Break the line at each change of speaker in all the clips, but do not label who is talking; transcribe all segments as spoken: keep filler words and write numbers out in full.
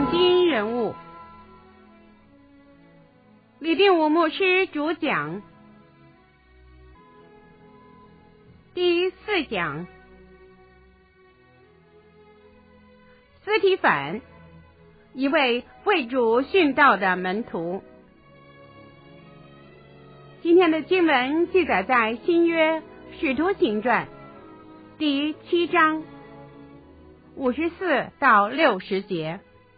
圣经人物，李定武牧师主讲。第四讲，司提反，一位为主殉道的门徒。今天的经文记载在新约使徒行传第七章五十四到六十节。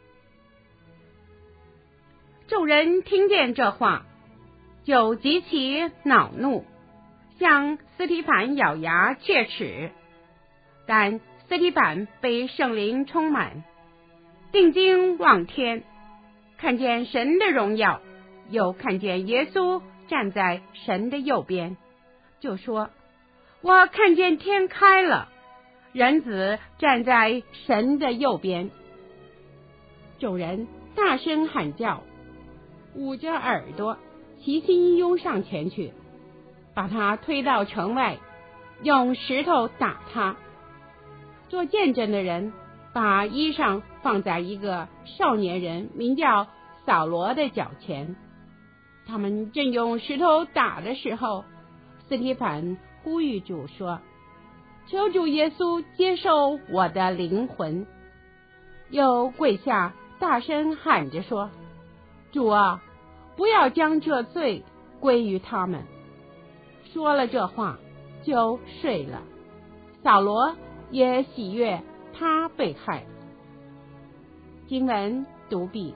众人听见这话，就极其恼怒，向司提反咬牙切齿。但司提反被圣灵充满，定睛望天，看见神的荣耀，又看见耶稣站在神的右边，就说：我看见天开了，人子站在神的右边。众人大声喊叫，捂着耳朵，齐心拥上前去，把他推到城外，用石头打他。做见证的人把衣裳放在一个少年人名叫扫罗的脚前。他们正用石头打的时候，司提反呼吁主说：求主耶稣接受我的灵魂。又跪下大声喊着说：主啊，不要将这罪归于他们。说了这话就睡了。扫罗也喜悦他被害。经文读毕。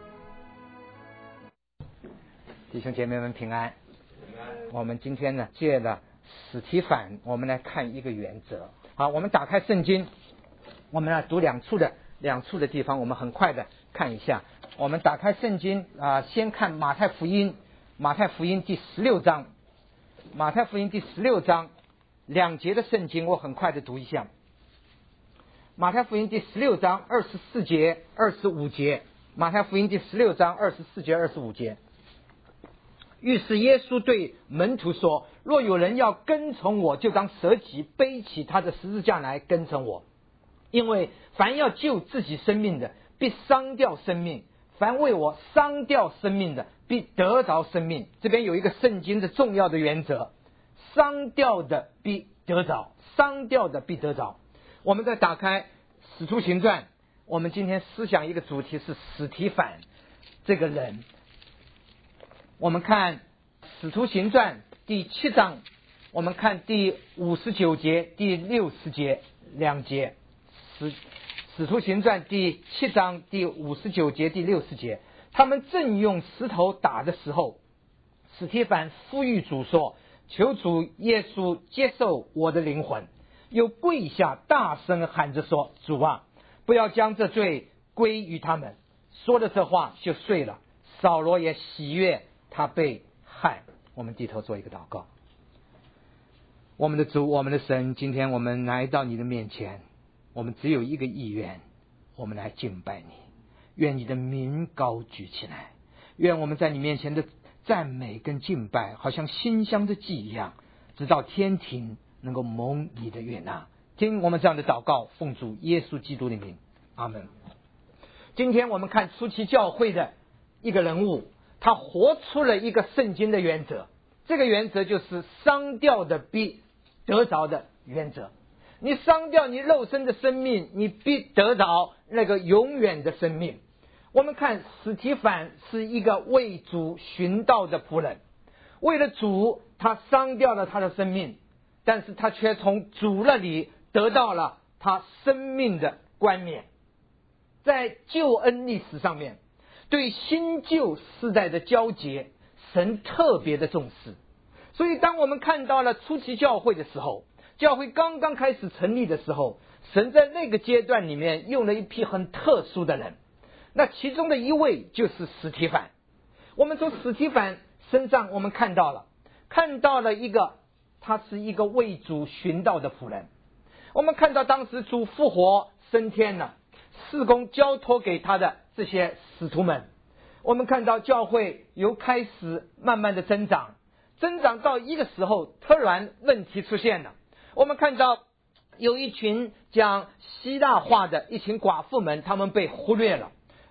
弟兄姐妹们平安。我们今天呢借了司提反，我们来看一个原则。好，我们打开圣经，我们来读两处的两处的地方，我们很快的看一下。我们打开圣经啊、呃，先看马太福音，马太福音第十六章，马太福音第十六章两节的圣经，我很快的读一下。马太福音第十六章二十四节、二十五节，马太福音第十六章二十四节、二十五节。于是耶稣对门徒说：若有人要跟从我，就当舍己，背起他的十字架来跟从我。因为凡要救自己生命的，必伤掉生命；凡为我伤掉生命的，必得着生命。这边有一个圣经的重要的原则：伤掉的必得着，伤掉的必得着。我们再打开使徒行传，我们今天思想一个主题是司提反这个人。我们看使徒行传第七章，我们看第五十九节、第六十节两节。使使徒行传第七章第五十九节、第六十节，他们正用石头打的时候，司提反呼吁主说：求主耶稣接受我的灵魂。又跪下大声喊着说：主啊，不要将这罪归于他们。说了这话就睡了。扫罗也喜悦他被害。我们低头做一个祷告。我们的主，我们的神，今天我们来到你的面前，我们只有一个意愿，我们来敬拜你。愿你的名高举起来，愿我们在你面前的赞美跟敬拜好像馨香的祭一样，直到天庭能够蒙你的悦纳。听我们这样的祷告，奉主耶稣基督的名，阿们。今天我们看初期教会的一个人物，他活出了一个圣经的原则。这个原则就是伤掉的必得着的原则。你伤掉你肉身的生命，你必得着那个永远的生命。我们看司提反是一个为主寻道的仆人，为了主他伤掉了他的生命，但是他却从主那里得到了他生命的冠冕。在救恩历史上面，对新旧世代的交接，神特别的重视。所以当我们看到了初期教会的时候，教会刚刚开始成立的时候，神在那个阶段里面用了一批很特殊的人，那其中的一位就是司提反。我们从司提反身上我们看到了看到了一个他是一个为主寻道的仆人。我们看到当时主复活升天了，事工交托给他的这些使徒们，我们看到教会由开始慢慢的增长，增长到一个时候突然问题出现了。我们看到有一群讲希腊话的一群寡妇们，他们被忽略了。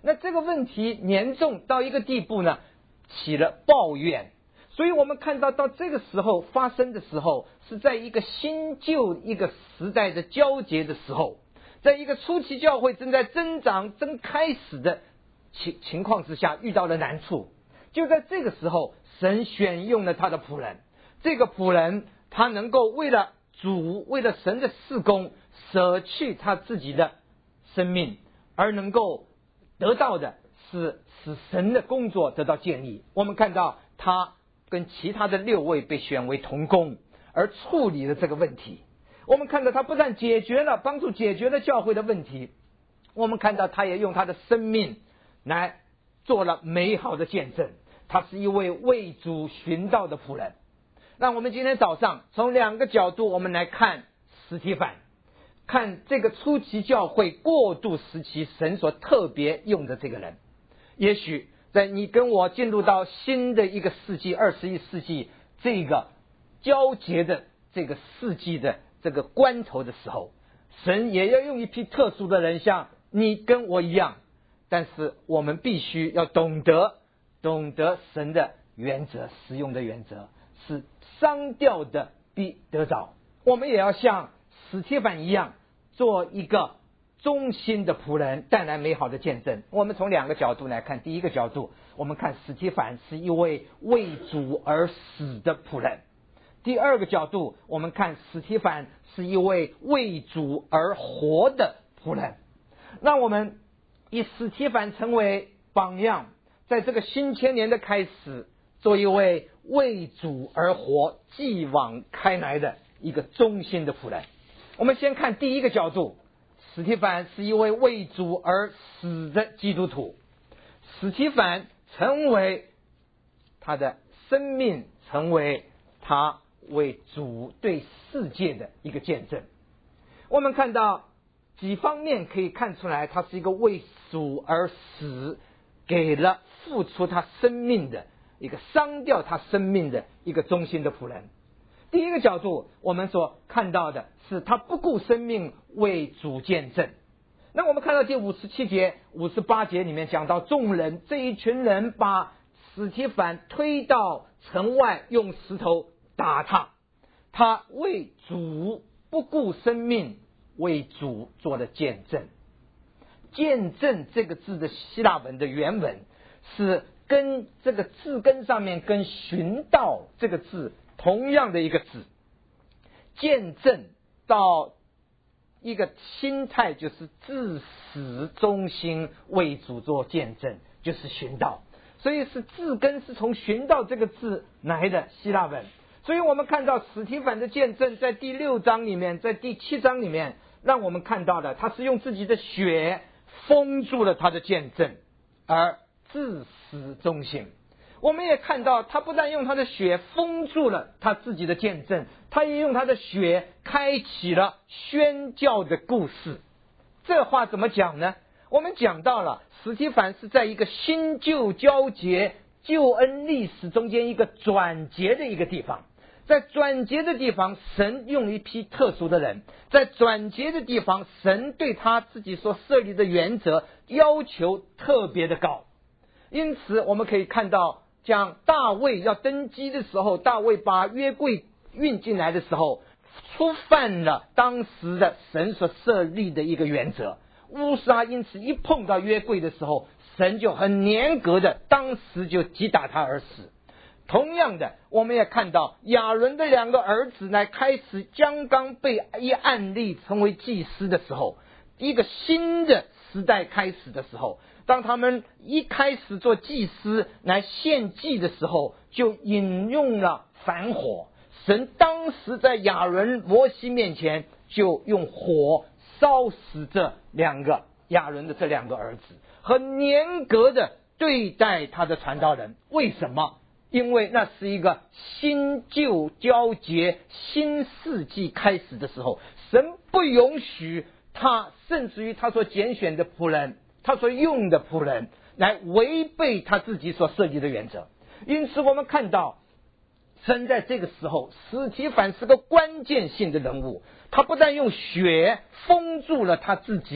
那这个问题严重到一个地步呢，起了抱怨。所以我们看到到这个时候发生的时候，是在一个新旧一个时代的交接的时候，在一个初期教会正在增长正开始的情情况之下遇到了难处。就在这个时候，神选用了他的仆人，这个仆人他能够为了主为了神的事工舍去他自己的生命，而能够得到的是使神的工作得到建立。我们看到他跟其他的六位被选为同工，而处理了这个问题。我们看到他不但解决了帮助解决了教会的问题，我们看到他也用他的生命来做了美好的见证。他是一位为主寻道的仆人。那我们今天早上从两个角度我们来看司提反，看这个初期教会过渡时期神所特别用的这个人。也许在你跟我进入到新的一个世纪二十一世纪这个交接的这个世纪的这个关头的时候，神也要用一批特殊的人，像你跟我一样，但是我们必须要懂得懂得神的原则，使用的原则是商调的必得着。我们也要像司提反一样，做一个忠心的仆人，带来美好的见证。我们从两个角度来看。第一个角度，我们看司提反是一位为主而死的仆人。第二个角度，我们看司提反是一位为主而活的仆人。让我们以司提反成为榜样，在这个新千年的开始，做一位为主而活继往开来的一个忠心的仆人。我们先看第一个角度，司提反是一位为主而死的基督徒。司提反成为他的生命，成为他为主对世界的一个见证。我们看到几方面可以看出来，他是一个为主而死，给了付出他生命的一个伤掉他生命的一个忠心的仆人。第一个角度，我们所看到的是他不顾生命为主见证。那我们看到第五十七节五十八节里面讲到，众人这一群人把司提反推到城外，用石头打他，他为主不顾生命为主做了见证。见证这个字的希腊文的原文是跟这个字根上面跟寻道这个字同样的一个字。见证到一个心态，就是至死忠心为主做见证，就是寻道。所以是字根是从寻道这个字来的希腊文。所以我们看到司提反的见证在第六章里面，在第七章里面让我们看到的，他是用自己的血封住了他的见证，而至死忠心。我们也看到他不但用他的血封住了他自己的见证，他也用他的血开启了宣教的故事。这话怎么讲呢？我们讲到了司提反是在一个新旧交接救恩历史中间一个转折的一个地方。在转折的地方，神用一批特殊的人。在转折的地方，神对他自己所设立的原则要求特别的高。因此我们可以看到，像大卫要登基的时候，大卫把约柜运进来的时候，触犯了当时的神所设立的一个原则。乌撒因此一碰到约柜的时候，神就很严格的当时就击打他而死。同样的，我们也看到亚伦的两个儿子呢，开始将刚被一按立成为祭司的时候，一个新的时代开始的时候，当他们一开始做祭司来献祭的时候，就引用了反火。神当时在亚伦摩西面前就用火烧死这两个亚伦的这两个儿子，很严格的对待他的传道人。为什么？因为那是一个新旧交接新世纪开始的时候，神不允许他，甚至于他所拣选的仆人，他所用的仆人来违背他自己所设立的原则。因此我们看到神在这个时候，司提反是个关键性的人物。他不但用血封住了他自己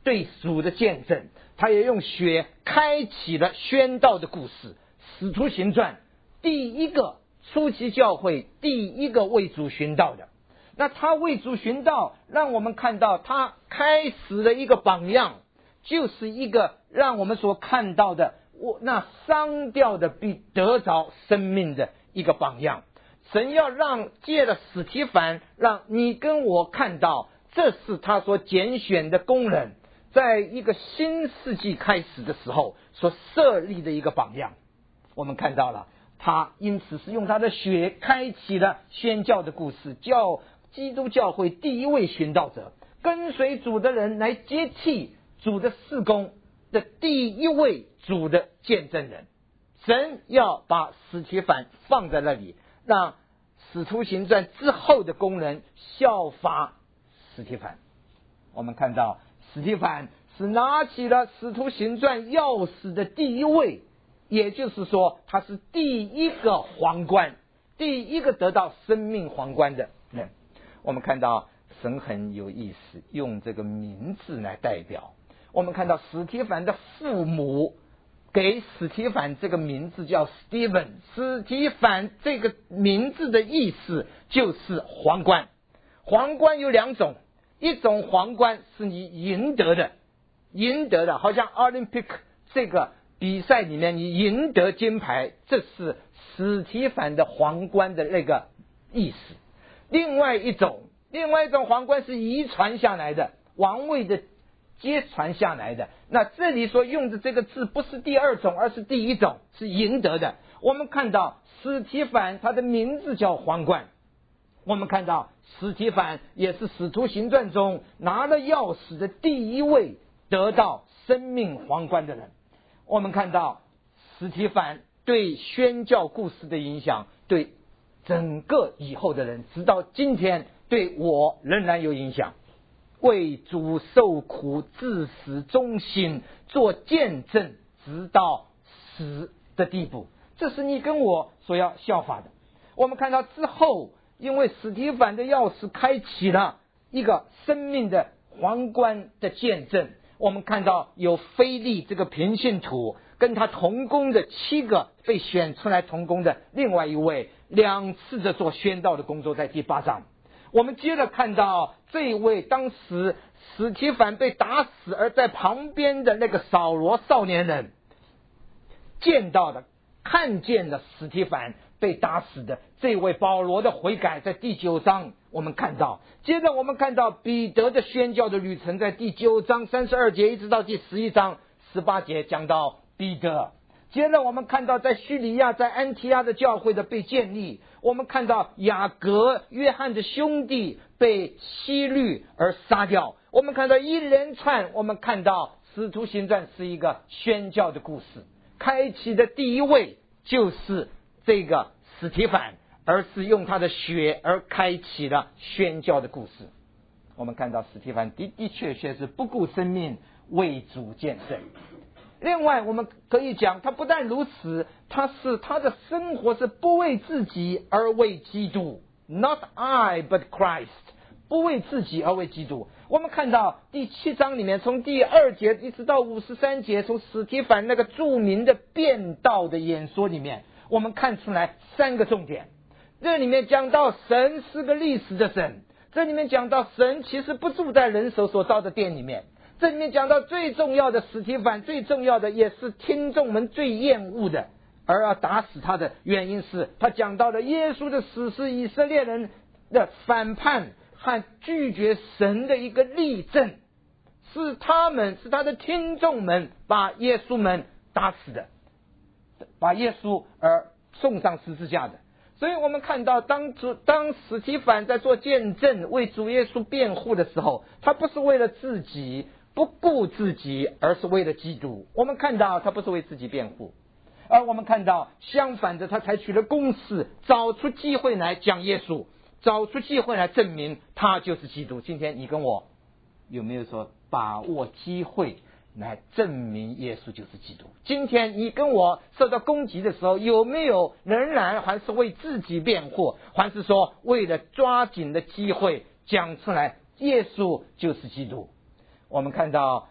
对主的见证，他也用血开启了宣道的故事。使徒行传第一个初期教会第一个为主寻道的，那他为主寻道，让我们看到他开始的一个榜样，就是一个让我们所看到的我那伤掉的必得着生命的一个榜样。神要让借了史提反，让你跟我看到，这是他所拣选的工人，在一个新世纪开始的时候所设立的一个榜样。我们看到了他因此是用他的血开启了宣教的故事，叫基督教会第一位寻道者，跟随主的人来接替主的事工的第一位主的见证人。神要把史提反放在那里，让使徒行传之后的工人效法史提反。我们看到史提反是拿起了使徒行传钥匙的第一位，也就是说他是第一个皇冠，第一个得到生命皇冠的人。我们看到神很有意思，用这个名字来代表。我们看到史提反的父母给史提反这个名字叫 Stephen， 史提反这个名字的意思就是皇冠。皇冠有两种，一种皇冠是你赢得的，赢得的好像 Olympic 这个比赛里面你赢得金牌，这是史提反的皇冠的那个意思。另外一种另外一种皇冠是遗传下来的，王位的接传下来的。那这里所用的这个字不是第二种，而是第一种，是赢得的。我们看到史提反他的名字叫皇冠，我们看到史提反也是使徒行传中拿了钥匙的第一位得到生命皇冠的人。我们看到史提反对宣教故事的影响，对整个以后的人，直到今天对我仍然有影响。为主受苦至死忠心，做见证直到死的地步，这是你跟我所要效法的。我们看到之后，因为史提反的钥匙开启了一个生命的皇冠的见证。我们看到有腓利这个平信徒跟他同工的七个被选出来同工的另外一位，两次的做宣道的工作，在第八章。我们接着看到这一位当时史提反被打死而在旁边的那个扫罗少年人，见到的看见了史提反被打死的这位保罗的悔改，在第九章我们看到。接着我们看到彼得的宣教的旅程，在第九章三十二节一直到第十一章十八节讲到彼得。接着我们看到在叙利亚在安提阿的教会的被建立，我们看到雅各约翰的兄弟被希律而杀掉，我们看到一连串，我们看到使徒行传是一个宣教的故事。开启的第一位就是这个史提反，而是用他的血而开启了宣教的故事。我们看到史提反的的确确是不顾生命为主见证。另外我们可以讲，他不但如此，他是他的生活是不为自己而为基督， Not I but Christ， 不为自己而为基督。我们看到第七章里面，从第二节一直到五十三节，从史提反那个著名的辩道的演说里面，我们看出来三个重点。这里面讲到神是个历史的神，这里面讲到神其实不住在人手所造的殿里面，这里面讲到最重要的史提反，最重要的也是听众们最厌恶的，而要打死他的原因是他讲到了耶稣的死是以色列人的反叛和拒绝神的一个例证，是他们是他的听众们把耶稣们打死的，把耶稣而送上十字架的。所以我们看到当主当史提反在做见证为主耶稣辩护的时候，他不是为了自己不顾自己，而是为了基督。我们看到他不是为自己辩护，而我们看到相反的，他采取了公式，找出机会来讲耶稣，找出机会来证明他就是基督。今天你跟我有没有说把握机会来证明耶稣就是基督？今天你跟我受到攻击的时候，有没有仍然还是为自己辩护，还是说为了抓紧的机会讲出来耶稣就是基督？我们看到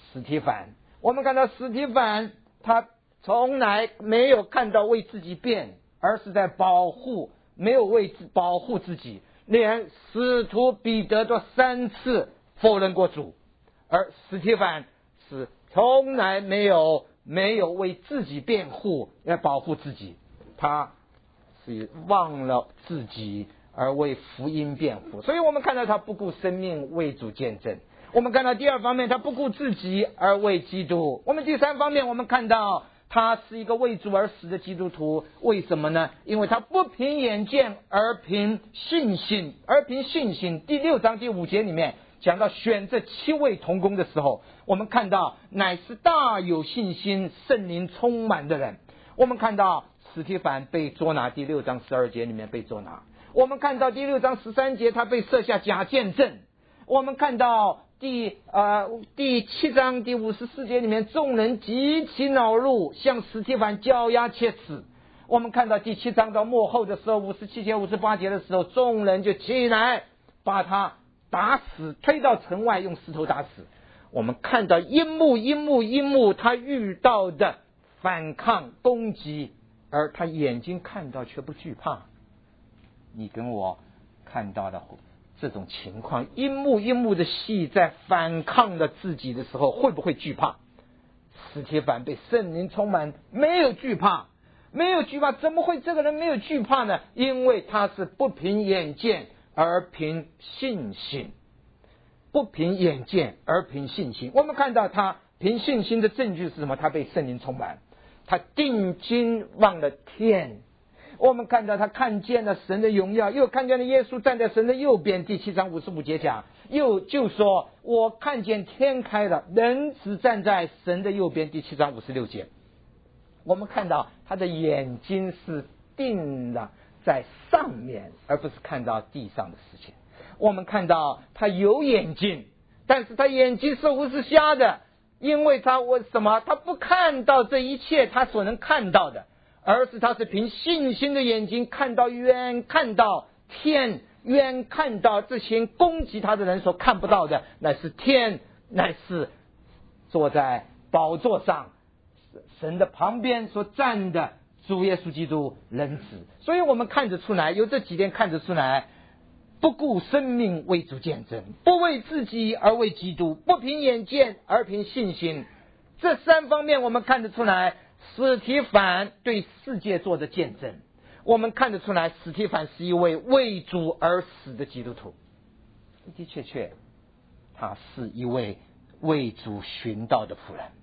司提反，我们看到司提反他从来没有看到为自己辩，而是在保护，没有为保护自己，连使徒彼得都三次否认过主，而司提反是从来没有没有为自己辩护来保护自己，他是忘了自己而为福音辩护。所以我们看到他不顾生命为主见证。我们看到第二方面，他不顾自己而为基督。我们第三方面，我们看到他是一个为主而死的基督徒。为什么呢？因为他不凭眼见而凭信心，而凭信心。第六章第五节里面讲到选这七位同工的时候，我们看到乃是大有信心、圣灵充满的人。我们看到司提反被捉拿，第六章十二节里面被捉拿。我们看到第六章十三节他被设下假见证。我们看到第呃第七章第五十四节里面，众人极其恼怒，向司提反咬牙切齿。我们看到第七章到末后的时候，五十七节五十八节的时候，众人就起来把他打死，推到城外，用石头打死。我们看到一幕一幕一幕他遇到的反抗攻击，而他眼睛看到却不惧怕。你跟我看到的这种情况，一幕一幕的戏，在反抗了自己的时候，会不会惧怕？司提反被圣灵充满，没有惧怕，没有惧怕。怎么会这个人没有惧怕呢？因为他是不凭眼见而凭信心，不凭眼见而凭信心。我们看到他凭信心的证据是什么？他被圣灵充满，他定睛望了天。我们看到他看见了神的荣耀，又看见了耶稣站在神的右边。第七章五十五节讲，又就说我看见天开了，人子站在神的右边。第七章五十六节，我们看到他的眼睛是定了在上面，而不是看到地上的事情。我们看到他有眼睛，但是他眼睛似乎是瞎的，因为他为什么？他不看到这一切他所能看到的，而是他是凭信心的眼睛看到远，看到天，远看到这些攻击他的人所看不到的，乃是天，乃是坐在宝座上神的旁边所站的主耶稣基督人子。所以我们看得出来，有这几点看得出来，不顾生命为主见证，不为自己而为基督，不凭眼见而凭信心。这三方面我们看得出来，司提反对世界做的见证。我们看得出来，司提反是一位为主而死的基督徒，的的确确他是一位为主寻道的仆人。